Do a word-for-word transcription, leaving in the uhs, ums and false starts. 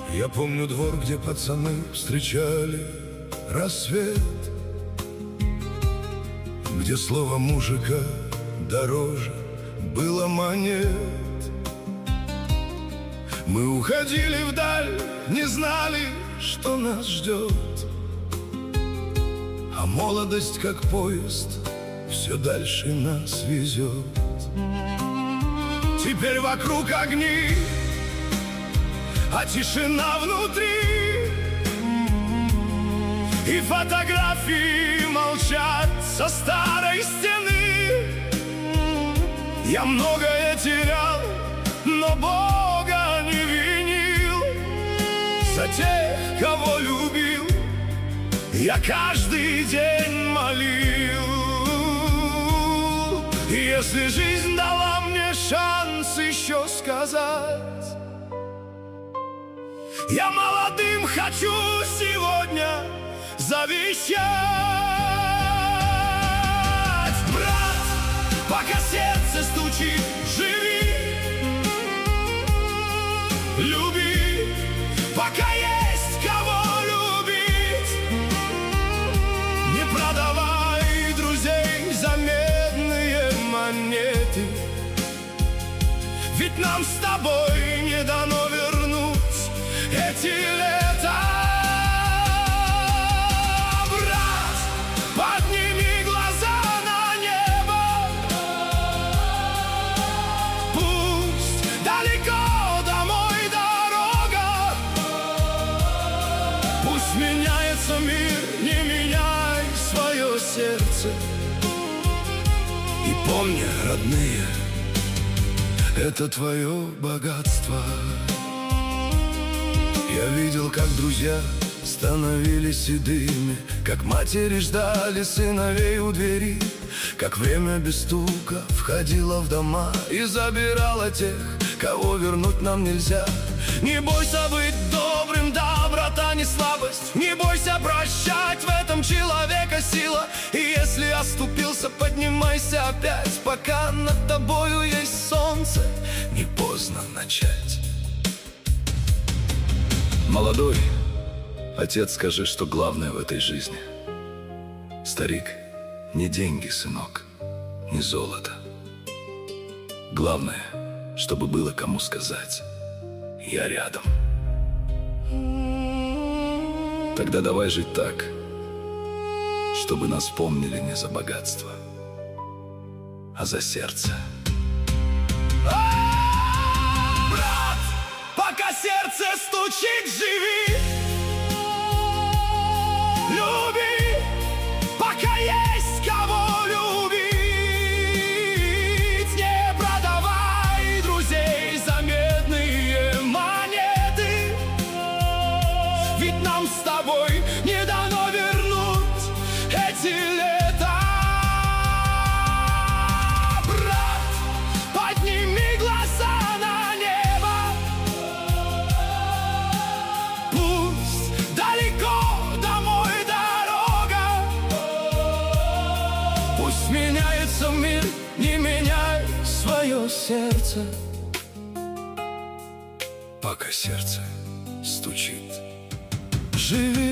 Я помню двор, где пацаны встречали рассвет, где слово мужика дороже было монет. Мы уходили вдаль, не знали, что нас ждет, а молодость, как поезд, все дальше нас везет. Теперь вокруг огни, а тишина внутри, и фотографии молчат со старой стены. Я многое терял, но Бога не винил. За тех, кого любил, я каждый день молил. И если жизнь дала мне шанс еще сказать, я молодым хочу сегодня завещать: брат, пока сердце стучит, живи, люби, пока есть кого любить. Не продавай друзей за медные монеты, ведь нам с тобой не дано вернуть эти лета. Брат, подними глаза на небо, пусть далеко домой дорога, пусть меняется мир, не меняй свое сердце. И помни, родные, это твое богатство. Я видел, как друзья становились седыми, как матери ждали сыновей у двери, как время без стука входило в дома и забирало тех, кого вернуть нам нельзя. Не бойся быть добрым, доброта не слабость. Не бойся прощать, в этом человека сила. И если оступился, поднимайся опять, пока над тобою есть солнце, не поздно начать. Молодой, отец, скажи, что главное в этой жизни. Старик, не деньги, сынок, не золото. Главное, чтобы было кому сказать: я рядом. Тогда давай жить так, чтобы нас помнили не за богатство, а за сердце. Сердце стучит, живи, люби, пока есть кого любить. Не продавай друзей за медные монеты, ведь нам с тобой не дано вернуть эти лета. Брат, подними глаза на небо, меняется мир, не меняй свое сердце. Пока сердце стучит, живи.